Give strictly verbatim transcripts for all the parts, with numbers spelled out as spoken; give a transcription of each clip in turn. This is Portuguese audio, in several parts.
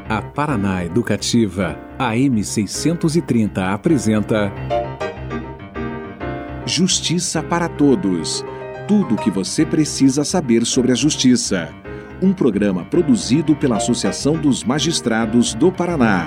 A Paraná Educativa, A M seiscentos e trinta apresenta Justiça para Todos. Tudo o que você precisa saber sobre a justiça. Um programa produzido pela Associação dos Magistrados do Paraná.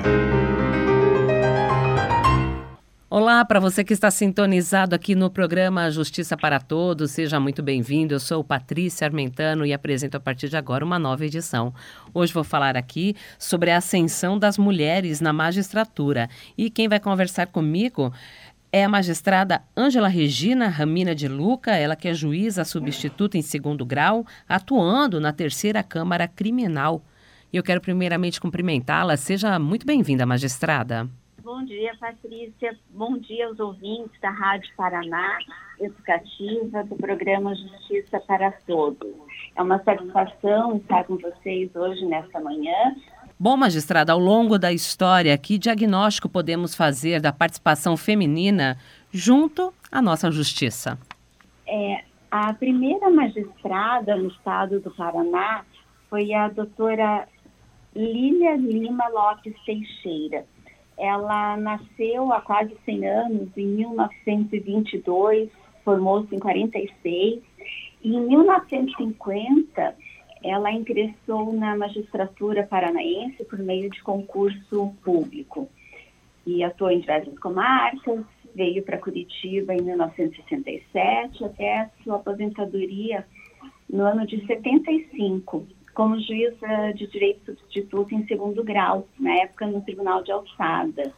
Olá, para você que está sintonizado aqui no programa Justiça para Todos, seja muito bem-vindo. Eu sou Patrícia Armentano e apresento a partir de agora uma nova edição. Hoje vou falar aqui sobre a ascensão das mulheres na magistratura. E quem vai conversar comigo é a magistrada Ângela Regina Ramina de Luca, ela que é juíza substituta em segundo grau, atuando na terceira Câmara Criminal. E eu quero primeiramente cumprimentá-la. Seja muito bem-vinda, magistrada. Bom dia, Patrícia. Bom dia aos ouvintes da Rádio Paraná Educativa, do programa Justiça para Todos. É uma satisfação estar com vocês hoje, nesta manhã. Bom, magistrada, ao longo da história, que diagnóstico podemos fazer da participação feminina junto à nossa justiça? É, a primeira magistrada no estado do Paraná foi a doutora Lília Lima Lopes Teixeira. Ela nasceu há quase cem anos, em mil novecentos e vinte e dois, formou-se em quarenta e seis, e em mil novecentos e cinquenta ela ingressou na magistratura paranaense por meio de concurso público. E atuou em diversas comarcas, veio para Curitiba em mil novecentos e sessenta e sete, até a sua aposentadoria no ano de setenta e cinco. Como juíza de direito substituto em segundo grau, na época no Tribunal de Alçada.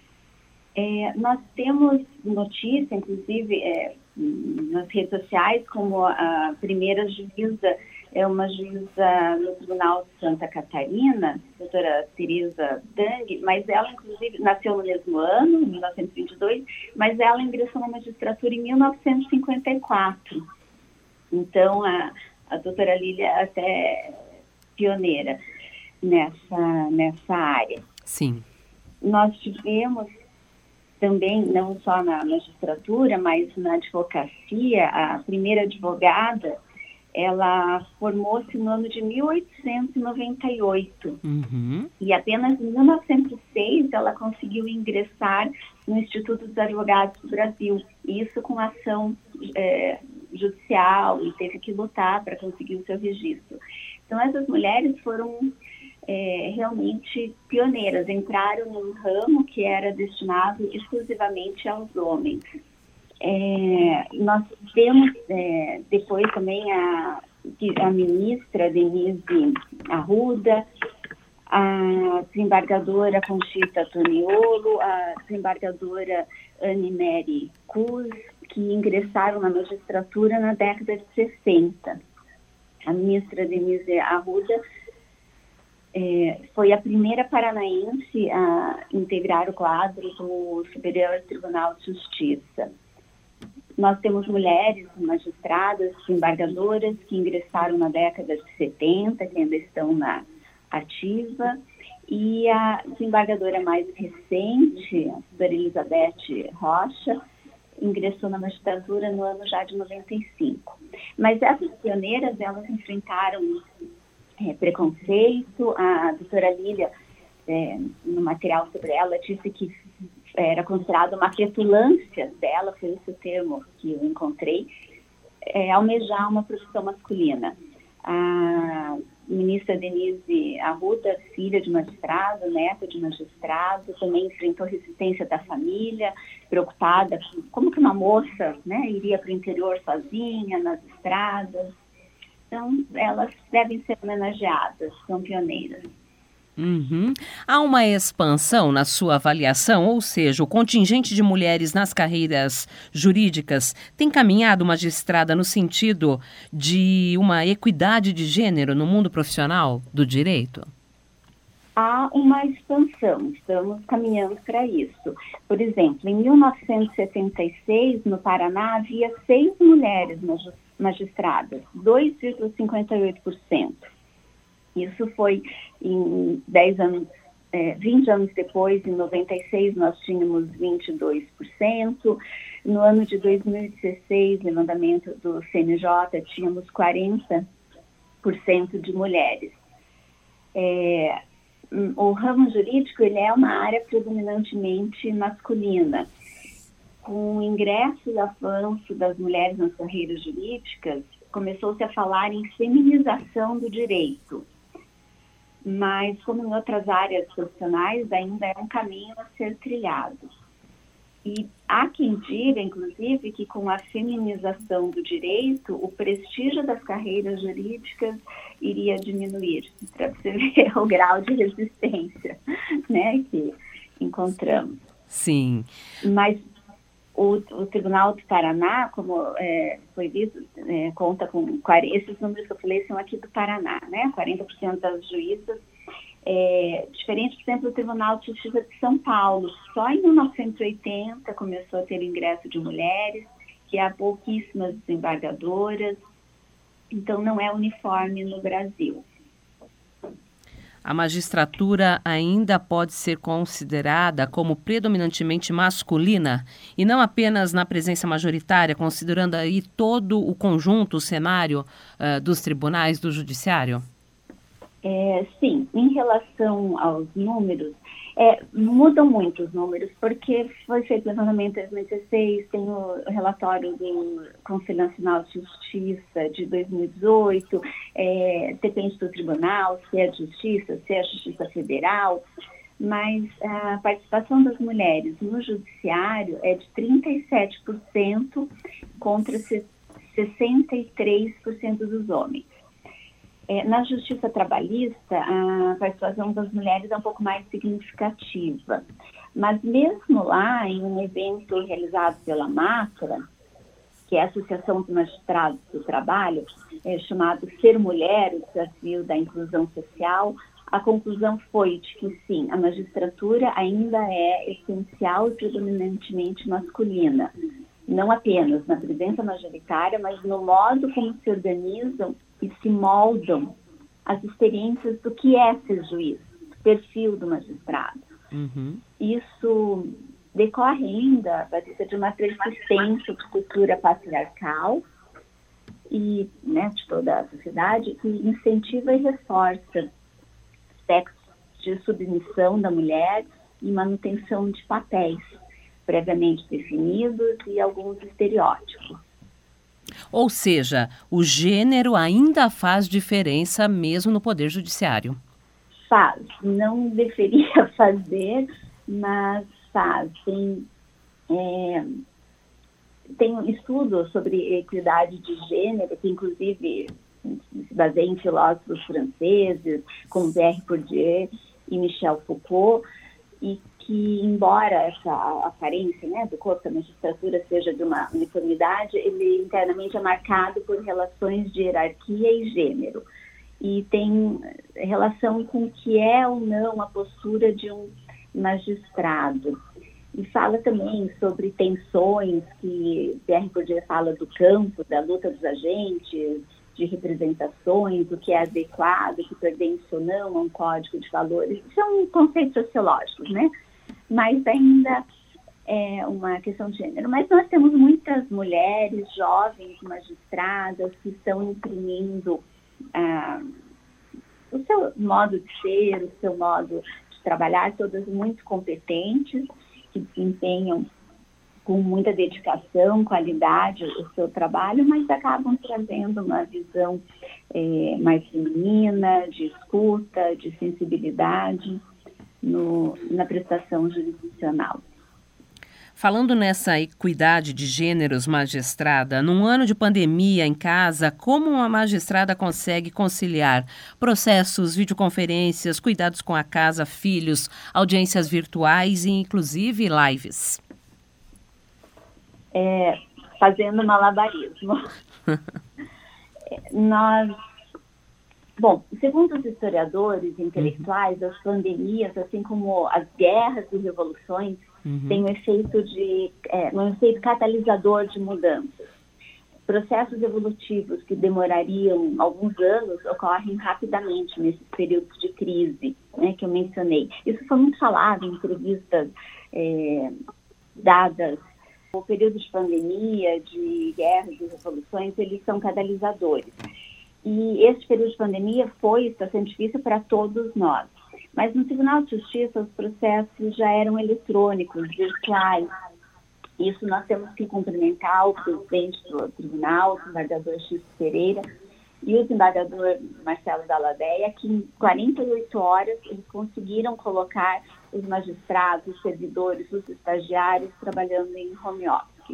É, nós temos notícia, inclusive, é, nas redes sociais, como a primeira juíza é uma juíza no Tribunal de Santa Catarina, doutora Tereza Dang, mas ela, inclusive, nasceu no mesmo ano, em mil novecentos e vinte e dois, mas ela ingressou na magistratura em mil novecentos e cinquenta e quatro. Então, a A doutora Lília até é pioneira nessa, nessa área. Sim. Nós tivemos também, não só na magistratura, mas na advocacia, a primeira advogada, ela formou-se no ano de mil oitocentos e noventa e oito. Uhum. E apenas em mil novecentos e seis ela conseguiu ingressar no Instituto dos Advogados do Brasil. Isso com ação é, judicial, e teve que lutar para conseguir o seu registro. Então, essas mulheres foram é, realmente pioneiras, entraram num ramo que era destinado exclusivamente aos homens. É, nós temos é, depois também a, a ministra Denise Arruda, a desembargadora Conchita Toniolo, a desembargadora Anne-Mary Cus, que ingressaram na magistratura na década de sessenta. A ministra Denise Arruda é, foi a primeira paranaense a integrar o quadro do Superior Tribunal de Justiça. Nós temos mulheres magistradas, desembargadoras, que ingressaram na década de setenta, que ainda estão na ativa, e a desembargadora mais recente, a doutora Elizabeth Rocha, ingressou na magistratura no ano já de noventa e cinco. Mas essas pioneiras, elas enfrentaram é, preconceito. A doutora Lília, é, no material sobre ela, disse que era considerado uma petulância dela, foi esse o termo que eu encontrei, é, almejar uma profissão masculina. A ministra Denise Arruda, filha de magistrado, neta de magistrado, também enfrentou resistência da família, preocupada com como que uma moça, né, iria para o interior sozinha, nas estradas. Então, elas devem ser homenageadas, são pioneiras. Uhum. Há uma expansão na sua avaliação, ou seja, o contingente de mulheres nas carreiras jurídicas tem caminhado, magistrada, no sentido de uma equidade de gênero no mundo profissional do direito? Há uma expansão, estamos caminhando para isso. Por exemplo, em mil novecentos e setenta e seis, no Paraná, havia seis mulheres magistradas, dois vírgula cinquenta e oito por cento. Isso foi em dez anos, é, vinte anos depois, em noventa e seis, nós tínhamos vinte e dois por cento. No ano de dois mil e dezesseis, levantamento do C N J, tínhamos quarenta por cento de mulheres. É, o ramo jurídico ele é uma área predominantemente masculina. Com o ingresso e avanço das mulheres nas carreiras jurídicas, começou-se a falar em feminização do direito. Mas, como em outras áreas profissionais, ainda é um caminho a ser trilhado. E há quem diga, inclusive, que com a feminização do direito, o prestígio das carreiras jurídicas iria diminuir, para você ver o grau de resistência, né, que encontramos. Sim. Mas o, o Tribunal do Paraná, como é, foi visto, é, conta com quarenta, esses números que eu falei são aqui do Paraná, né? quarenta por cento das juízas. É, diferente, por exemplo, do Tribunal de Justiça de São Paulo. Só em mil novecentos e oitenta começou a ter ingresso de mulheres, que há pouquíssimas desembargadoras. Então, não é uniforme no Brasil. A magistratura ainda pode ser considerada como predominantemente masculina e não apenas na presença majoritária, considerando aí todo o conjunto, o cenário uh, dos tribunais, do judiciário? É, sim, em relação aos números, é, mudam muito os números, porque foi feito o levantamento em dois mil e dezesseis, tem o relatório do Conselho Nacional de Justiça de dois mil e dezoito, é, depende do tribunal, se é a Justiça, se é a Justiça Federal, mas a participação das mulheres no judiciário é de trinta e sete por cento contra sessenta e três por cento dos homens. É, na justiça trabalhista, a participação das mulheres é um pouco mais significativa. Mas mesmo lá, em um evento realizado pela MATRA, que é a Associação dos Magistrados do Trabalho, é, chamado Ser Mulher, o Desafio da Inclusão Social, a conclusão foi de que, sim, a magistratura ainda é essencial e predominantemente masculina. Não apenas na presença majoritária, mas no modo como se organizam e se moldam as experiências do que é ser juiz, do perfil do magistrado. Uhum. Isso decorre ainda, Patrícia, de uma persistente cultura patriarcal e, né, de toda a sociedade, que incentiva e reforça aspectos de submissão da mulher e manutenção de papéis previamente definidos e alguns estereótipos. Ou seja, o gênero ainda faz diferença mesmo no Poder Judiciário. Faz. Não deveria fazer, mas faz. Tem, é, tem um estudo sobre equidade de gênero, que inclusive se baseia em filósofos franceses, como Pierre Bourdieu e Michel Foucault, e que, embora essa aparência, né, do corpo da magistratura seja de uma uniformidade, ele internamente é marcado por relações de hierarquia e gênero. E tem relação com o que é ou não a postura de um magistrado. E fala também sobre tensões, que Pierre Bourdieu fala do campo, da luta dos agentes, de representações, o que é adequado, o que pertence ou não a um código de valores. São conceitos sociológicos, né? Mas ainda é uma questão de gênero. Mas nós temos muitas mulheres, jovens magistradas, que estão imprimindo ah, o seu modo de ser, o seu modo de trabalhar, todas muito competentes, que desempenham com muita dedicação, qualidade o seu trabalho, mas acabam trazendo uma visão é, mais feminina, de escuta, de sensibilidade no, na prestação jurisdicional. Falando nessa equidade de gêneros, magistrada, num ano de pandemia em casa, como uma magistrada consegue conciliar processos, videoconferências, cuidados com a casa, filhos, audiências virtuais e inclusive lives? É, fazendo malabarismo. Nós, bom, segundo os historiadores intelectuais, as pandemias, assim como as guerras e revoluções, uhum. têm um efeito de, é, um efeito catalisador de mudanças. Processos evolutivos que demorariam alguns anos ocorrem rapidamente nesses períodos de crise, né, que eu mencionei. Isso foi muito falado em entrevistas é, dadas. O período de pandemia, de guerras e revoluções, eles são catalisadores. E esse período de pandemia foi, está sendo difícil para todos nós. Mas no Tribunal de Justiça, os processos já eram eletrônicos, virtuais. Isso nós temos que cumprimentar o presidente do tribunal, o desembargador X Pereira, e o desembargador Marcelo Dalladea, que em quarenta e oito horas eles conseguiram colocar os magistrados, os servidores, os estagiários trabalhando em home office.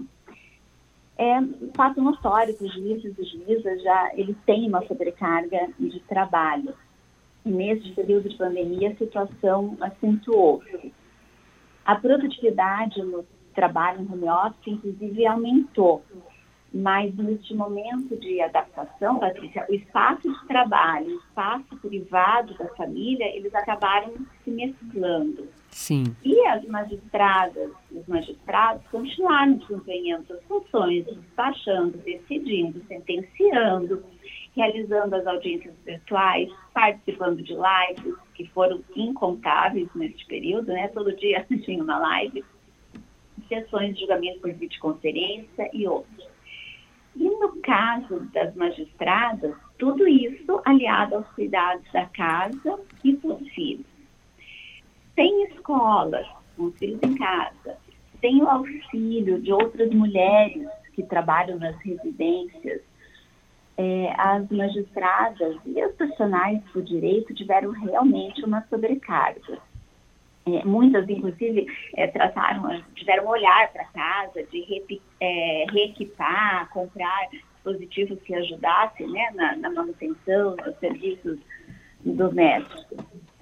É um fato notório que os juízes e juízas já eles têm uma sobrecarga de trabalho. E nesse período de pandemia a situação acentuou-se. A produtividade no trabalho em home office, inclusive, aumentou. Mas neste momento de adaptação, Patrícia, o espaço de trabalho, o espaço privado da família, eles acabaram se mesclando. Sim. E as magistradas, os magistrados continuaram desempenhando suas funções, despachando, decidindo, sentenciando, realizando as audiências virtuais, participando de lives, que foram incontáveis neste período, né? Todo dia tinha uma live, sessões de julgamento por videoconferência e outros. E no caso das magistradas, tudo isso aliado aos cuidados da casa e dos filhos. Sem escolas, com os filhos em casa, sem o auxílio de outras mulheres que trabalham nas residências, é, as magistradas e os profissionais do direito tiveram realmente uma sobrecarga. É, muitas, inclusive, é, trataram, tiveram um olhar para casa de re, é, reequipar, comprar dispositivos que ajudassem, né, na, na manutenção, nos serviços domésticos.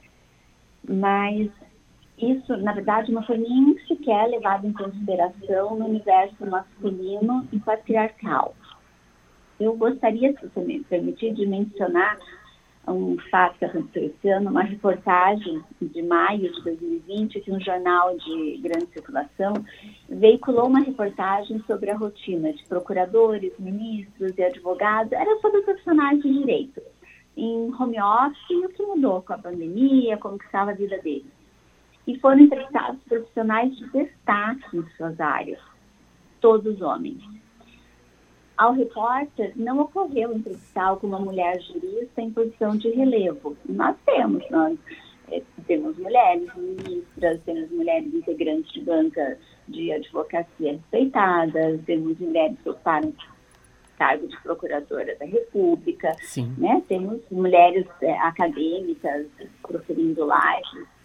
Mas isso, na verdade, não foi nem sequer levado em consideração no universo masculino e patriarcal. Eu gostaria, se você me permitir, de mencionar um fato que aconteceu esse ano, uma reportagem de maio de dois mil e vinte, que um jornal de grande circulação veiculou uma reportagem sobre a rotina de procuradores, ministros e advogados, era sobre profissionais de direito, em home office, e o que mudou com a pandemia, como que estava a vida deles. E foram entrevistados profissionais de destaque em suas áreas, todos homens. Ao repórter não ocorreu entrevistar alguma mulher jurista em posição de relevo. Nós temos, nós é, temos mulheres ministras, temos mulheres integrantes de banca de advocacia respeitadas, temos mulheres que ocuparam cargo de procuradora da República, né? Temos mulheres é, acadêmicas proferindo lives.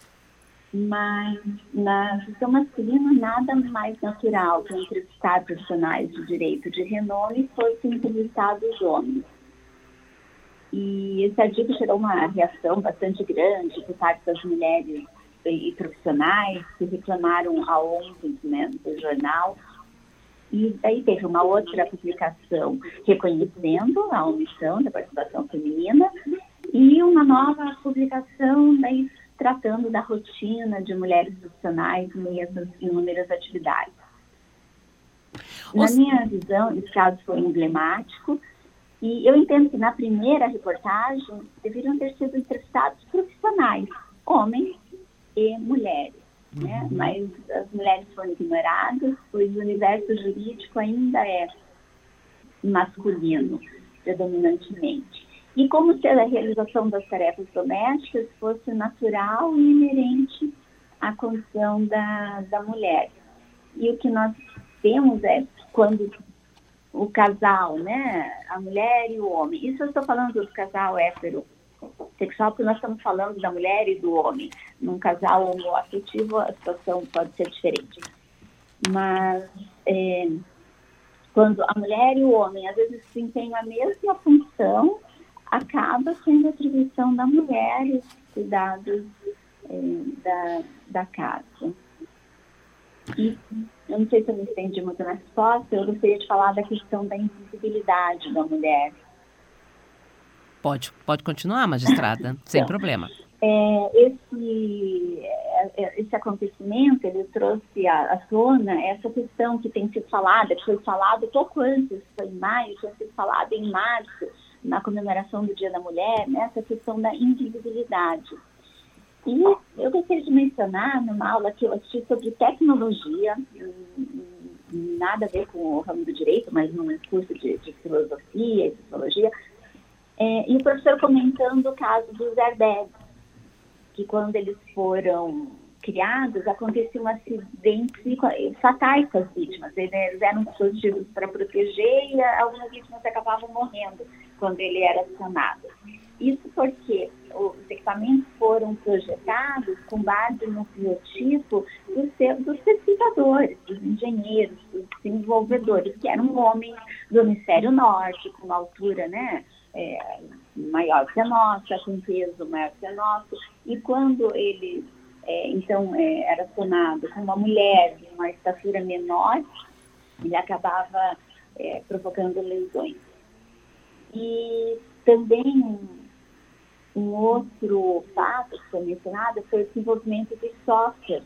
Mas na gestão masculina, nada mais natural que entrevistar profissionais de direito de renome fosse entrevistar os homens. E esse artigo gerou uma reação bastante grande por parte das mulheres e profissionais que reclamaram ao ombudsman do jornal. E daí teve uma outra publicação reconhecendo a omissão da participação feminina e uma nova publicação daí tratando da rotina de mulheres profissionais em essas inúmeras atividades. Na Os... minha visão, esse caso foi emblemático, e eu entendo que na primeira reportagem deveriam ter sido entrevistados profissionais, homens e mulheres, uhum. né? Mas as mulheres foram ignoradas, pois o universo jurídico ainda é masculino, predominantemente. E como se a realização das tarefas domésticas fosse natural e inerente à condição da, da mulher. E o que nós temos é quando o casal, né, a mulher e o homem, isso eu estou falando do casal heterossexual, porque nós estamos falando da mulher e do homem. Num casal homoafetivo a situação pode ser diferente. Mas é, quando a mulher e o homem às vezes desempenham a mesma função, acaba sendo a atribuição da mulher e os cuidados eh, da, da casa. E eu não sei se eu me estendi muito na resposta, eu gostaria de falar da questão da invisibilidade da mulher. Pode, pode continuar, magistrada, sem então, problema. É, esse, esse acontecimento, ele trouxe à, à tona essa questão que tem sido falada, que foi falado pouco antes, foi em maio, tinha sido falado em março, na comemoração do Dia da Mulher, né, essa questão da invisibilidade. E eu gostaria de mencionar numa aula que eu assisti sobre tecnologia, nada a ver com o ramo do direito, mas num curso de, de filosofia e psicologia, é, e o professor comentando o caso dos airbags, que quando eles foram criados, aconteciam acidentes fatais com as vítimas. Eles eram dispositivos para proteger e algumas vítimas acabavam morrendo quando ele era acionado. Isso porque os equipamentos foram projetados com base no biotipo dos, dos pesquisadores, dos engenheiros, dos desenvolvedores, que eram homens do hemisfério norte, com uma altura, né, é, maior que a nossa, com peso maior que a nossa. E quando ele, é, então, é, era acionado com uma mulher de uma estatura menor, ele acabava é, provocando lesões. E também um outro fato que foi mencionado foi o desenvolvimento de softwares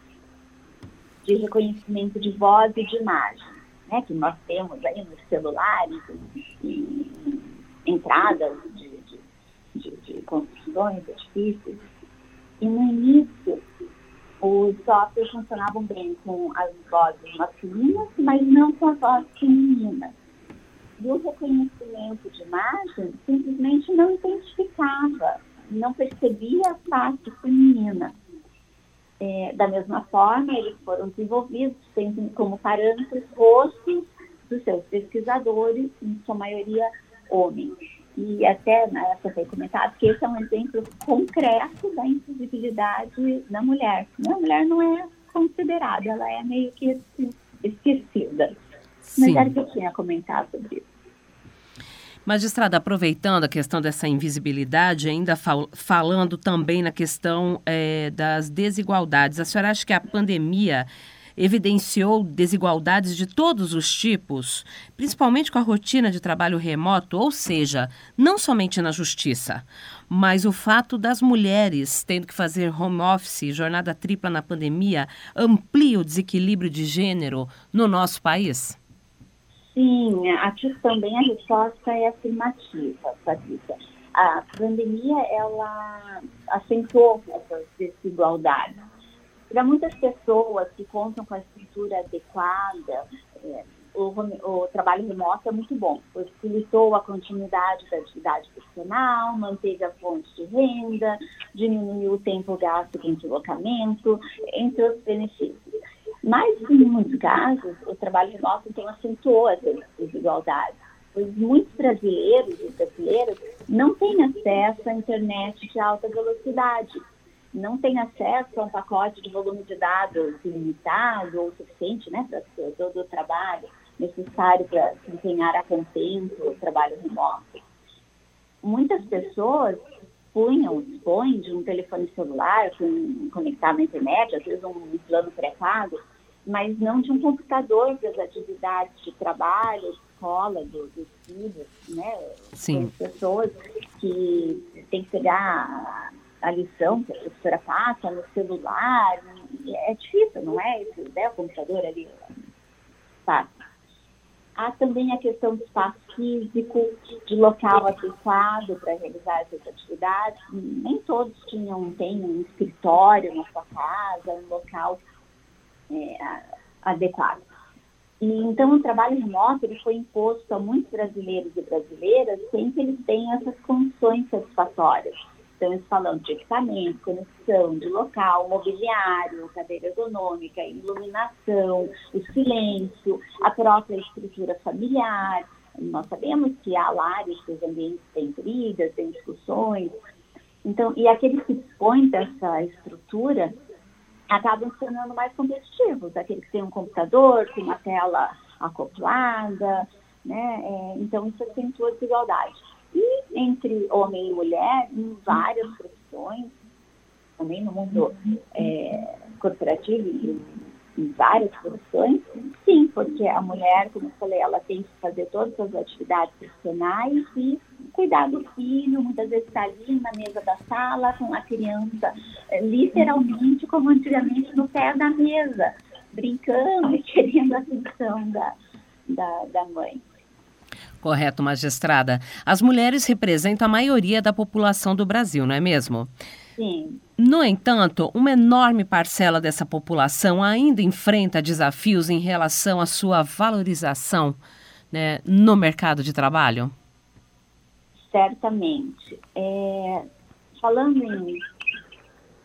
de reconhecimento de voz e de imagem, né, que nós temos aí nos celulares e, e entradas de, de, de, de construções, edifícios. E no início, os softwares funcionavam bem com as vozes masculinas, mas não com a voz feminina. E o reconhecimento de imagem simplesmente não identificava, não percebia a face feminina. É, da mesma forma, eles foram desenvolvidos tendo como parâmetros rostos dos seus pesquisadores, em sua maioria homens. E até, né, foi comentado que esse é um exemplo concreto da invisibilidade da mulher. A mulher não é considerada, ela é meio que esquecida. Sim. Mas era que eu tinha comentado sobre isso. Magistrada, aproveitando a questão dessa invisibilidade, ainda fal- falando também na questão é, das desigualdades, a senhora acha que a pandemia evidenciou desigualdades de todos os tipos, principalmente com a rotina de trabalho remoto, ou seja, não somente na justiça, mas o fato das mulheres tendo que fazer home office, jornada tripla na pandemia, amplia o desequilíbrio de gênero no nosso país? Sim, aqui também a resposta é afirmativa, Patrícia. A pandemia, ela acentuou essas desigualdades. Para muitas pessoas que contam com a estrutura adequada, é, o, o trabalho remoto é muito bom, facilitou a continuidade da atividade profissional, manteve a fonte de renda, diminuiu o tempo gasto com deslocamento, entre outros benefícios. Mas, em muitos casos, o trabalho remoto então acentuou essas desigualdades, pois muitos brasileiros e brasileiras não têm acesso à internet de alta velocidade, não têm acesso a um pacote de volume de dados ilimitado ou suficiente, né, para todo o trabalho necessário para desempenhar a contento o trabalho remoto. Muitas pessoas punham, dispõem de um telefone celular com, conectado à internet, às vezes um plano pré-pago, mas não de um computador para as atividades de trabalho, de escola, do, dos filhos, né? Sim. Tem pessoas que têm que pegar a lição que a professora passa no celular, é difícil, não é? Esse, né, o computador ali passa. Há também a questão do espaço físico, de local adequado para realizar essas atividades. Nem todos tinham, têm um escritório na sua casa, um local é, adequado. E, então, o trabalho remoto ele foi imposto a muitos brasileiros e brasileiras sem que eles tenham essas condições satisfatórias. Estamos falando de equipamento, conexão, de local, mobiliário, cadeira ergonômica, iluminação, o silêncio, a própria estrutura familiar. Nós sabemos que há lares que os ambientes têm brigas, têm discussões. Então, e aqueles que dispõem dessa estrutura acabam se tornando mais competitivos. Aqueles que têm um computador com uma tela acoplada, né? É, então, isso acentua a desigualdade. E entre homem e mulher, em várias profissões, também no mundo é, corporativo e em várias profissões, sim, porque a mulher, como eu falei, ela tem que fazer todas as atividades profissionais e cuidar do filho, muitas vezes está ali na mesa da sala com a criança, literalmente, como antigamente, no pé da mesa, brincando e querendo a atenção da, da, da mãe. Correto, magistrada. As mulheres representam a maioria da população do Brasil, não é mesmo? Sim. No entanto, uma enorme parcela dessa população ainda enfrenta desafios em relação à sua valorização, né, no mercado de trabalho? Certamente. É, falando em,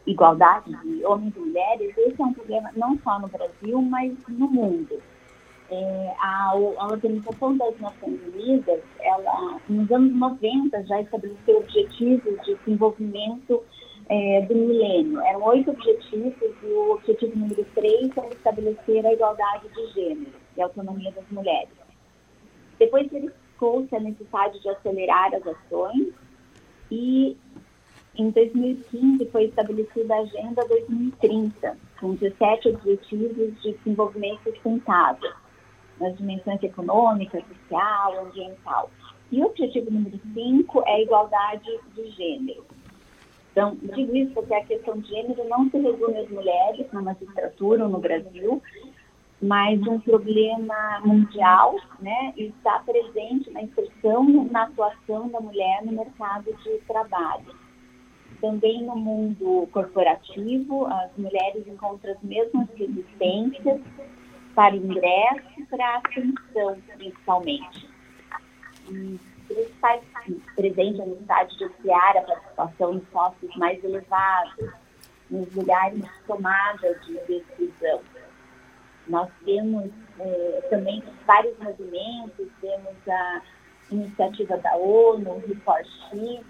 igualdade de homens e mulheres, esse é um problema não só no Brasil, mas no mundo. É, a, a Organização das Nações Unidas, ela, nos anos noventa, já estabeleceu objetivos de desenvolvimento é, do milênio. Eram oito objetivos e o objetivo número três é estabelecer a igualdade de gênero e a autonomia das mulheres. Depois verificou-se a necessidade de acelerar as ações e em dois mil e quinze foi estabelecida a Agenda dois mil e trinta, com dezessete objetivos de desenvolvimento sustentável, nas dimensões econômica, social, ambiental. E o objetivo número cinco é a igualdade de gênero. Então, digo isso porque a questão de gênero não se resume às mulheres na magistratura ou no Brasil, mas um problema mundial, né, e está presente na inserção e na atuação da mulher no mercado de trabalho. Também no mundo corporativo, as mulheres encontram as mesmas resistências para ingresso e para ascensão, principalmente. E principais presentes a necessidade de ampliar a participação em postos mais elevados, nos lugares de tomada de decisão. Nós temos eh, também vários movimentos, temos a iniciativa da ONU, o Report X,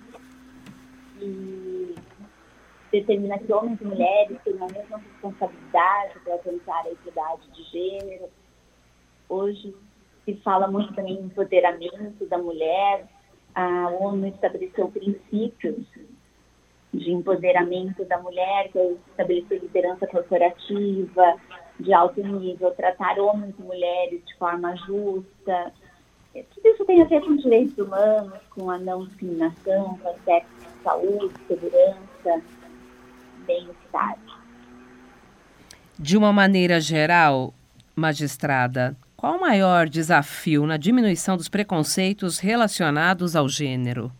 que determina que homens e mulheres têm a mesma responsabilidade para alcançar a equidade de gênero. Hoje se fala muito também em empoderamento da mulher. A ONU estabeleceu princípios de empoderamento da mulher, que é estabelecer liderança corporativa de alto nível, tratar homens e mulheres de forma justa. Tudo isso tem a ver com direitos humanos, com a não discriminação, com aspectos de saúde, segurança, bem-estar. De uma maneira geral, magistrada, qual o maior desafio na diminuição dos preconceitos relacionados ao gênero?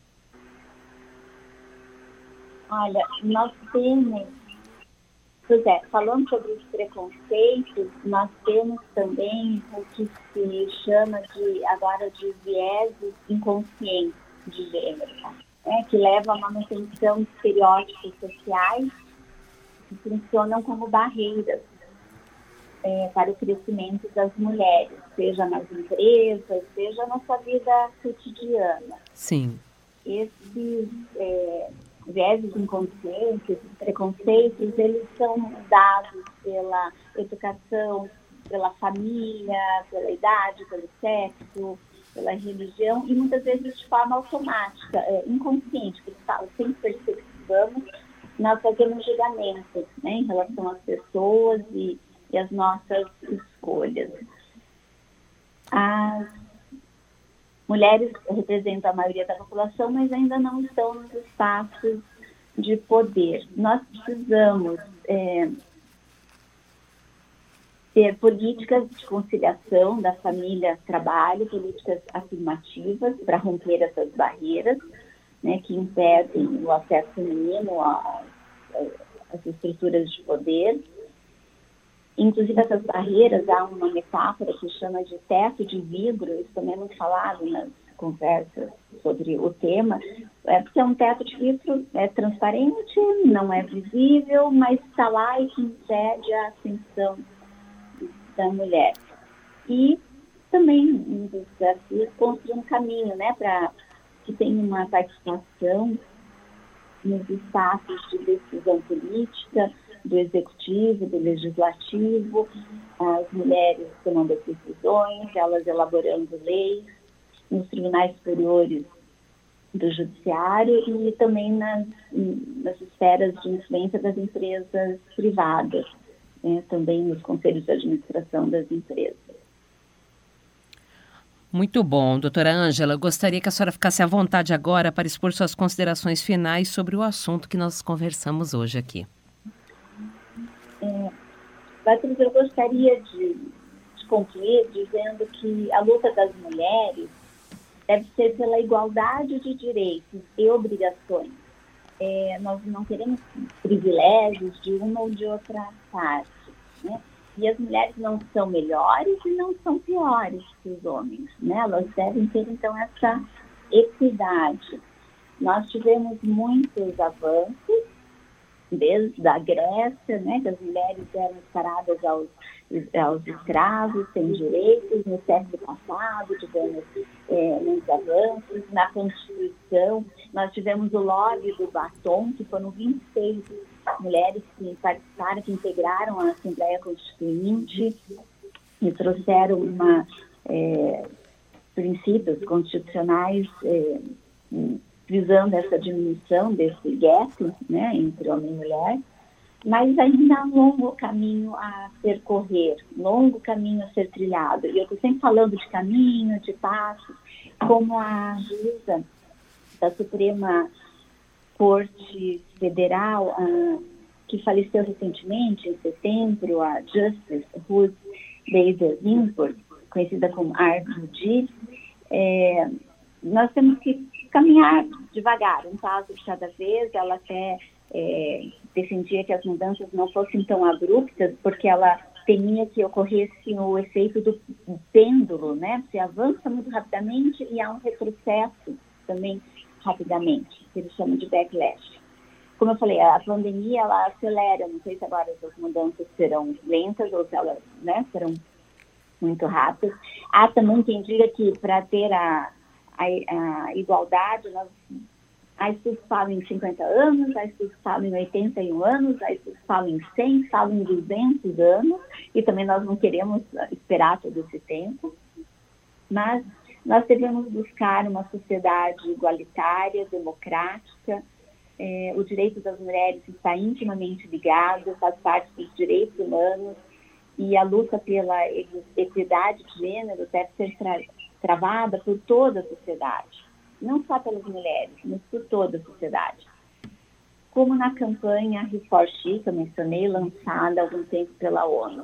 Olha, nós temos, pois é, falando sobre os preconceitos, nós temos também o que se chama de, agora de vieses inconscientes de gênero, né, que leva a uma manutenção de estereótipos sociais que funcionam como barreiras é, para o crescimento das mulheres, seja nas empresas, seja na sua vida cotidiana. Sim. Esses é, vieses inconscientes, preconceitos, eles são dados pela educação, pela família, pela idade, pelo sexo, pela religião e muitas vezes de forma automática, é, inconsciente, que sem percepção nós fazemos julgamentos, né, em relação às pessoas e, e às nossas escolhas. As mulheres representam a maioria da população, mas ainda não estão nos espaços de poder. Nós precisamos é, ter políticas de conciliação da família-trabalho, políticas afirmativas para romper essas barreiras, né, que impedem o acesso feminino às estruturas de poder. Inclusive, essas barreiras, há uma metáfora que chama de teto de vidro, isso também é muito falado nas conversas sobre o tema, é porque é um teto de vidro, é transparente, não é visível, mas está lá e que impede a ascensão da mulher. E também um dos desafios construir um caminho, né, para que tenha uma participação nos espaços de decisão política, do executivo, do legislativo, as mulheres tomando as decisões, elas elaborando leis, nos tribunais superiores do judiciário e também nas, nas esferas de influência das empresas privadas, né, também nos conselhos de administração das empresas. Muito bom, doutora Ângela. Gostaria que a senhora ficasse à vontade agora para expor suas considerações finais sobre o assunto que nós conversamos hoje aqui. É, Patrícia, eu gostaria de, de concluir dizendo que a luta das mulheres deve ser pela igualdade de direitos e obrigações. É, nós não queremos privilégios de uma ou de outra parte, né? E as mulheres não são melhores e não são piores que os homens, né? Elas devem ter, então, essa equidade. Nós tivemos muitos avanços, desde a Grécia, né, que as mulheres eram separadas aos, aos escravos, sem direitos. No século passado tivemos é, muitos avanços. Na Constituição, nós tivemos o lobby do batom, que foram vinte e seis mulheres que participaram, que integraram a Assembleia Constituinte e trouxeram uma, é, princípios constitucionais é, visando essa diminuição desse gap, né, entre homem e mulher, mas ainda há um longo caminho a percorrer, longo caminho a ser trilhado. E eu estou sempre falando de caminho, de passos, como a juíza da Suprema Corte Federal, uh, que faleceu recentemente, em setembro, a Justice Ruth Bader Ginsburg, conhecida como R B G, é, nós temos que caminhar devagar, um passo de cada vez. Ela até é, defendia que as mudanças não fossem tão abruptas, porque ela temia que ocorresse o efeito do pêndulo, né? Você avança muito rapidamente e há um retrocesso também rapidamente, que eles chamam de backlash. Como eu falei, a pandemia, ela acelera, não sei se agora as mudanças serão lentas ou se elas, né, serão muito rápidas. Há também quem diga que para ter a, a, a igualdade, nós, há estudos que falam em cinquenta anos, há estudos que falam em oitenta e um anos, há estudos que falam em cem, falam em duzentos anos, e também nós não queremos esperar todo esse tempo, mas nós devemos buscar uma sociedade igualitária, democrática. É, o direito das mulheres está intimamente ligado, faz parte dos direitos humanos, e a luta pela equidade de gênero deve ser tra- travada por toda a sociedade, não só pelas mulheres, mas por toda a sociedade. Como na campanha Reform She, que eu mencionei, lançada há algum tempo pela ONU.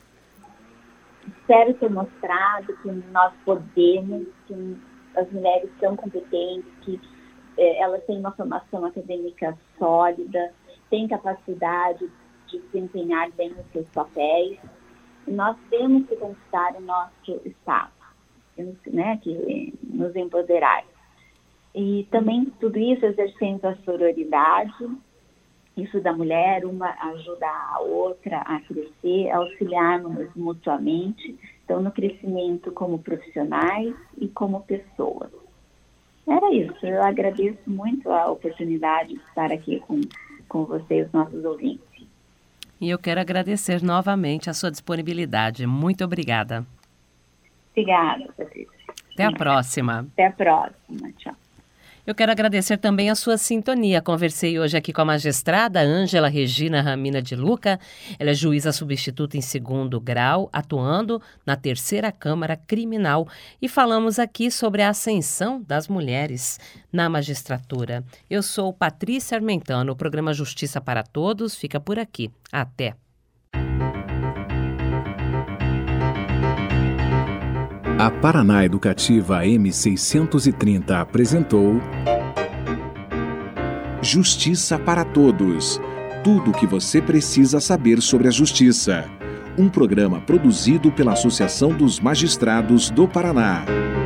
Espero ter mostrado que nós podemos, que as mulheres são competentes, que eh, elas têm uma formação acadêmica sólida, têm capacidade de desempenhar bem os seus papéis. E nós temos que conquistar o nosso espaço, temos, né, que nos empoderar. E também tudo isso exercendo a sororidade, isso da mulher, uma ajuda a outra a crescer, auxiliarmos mutuamente, então no crescimento como profissionais e como pessoas. Era isso, eu agradeço muito a oportunidade de estar aqui com, com vocês, nossos ouvintes. E eu quero agradecer novamente a sua disponibilidade. Muito obrigada. Obrigada, Patrícia. Até a próxima. Até a próxima, tchau. Eu quero agradecer também a sua sintonia. Conversei hoje aqui com a magistrada Ângela Regina Ramina de Luca. Ela é juíza substituta em segundo grau, atuando na terceira Câmara Criminal. E falamos aqui sobre a ascensão das mulheres na magistratura. Eu sou Patrícia Armentano. O programa Justiça para Todos fica por aqui. Até! A Paraná Educativa M seiscentos e trinta apresentou Justiça para Todos. Tudo o que você precisa saber sobre a justiça. Um programa produzido pela Associação dos Magistrados do Paraná.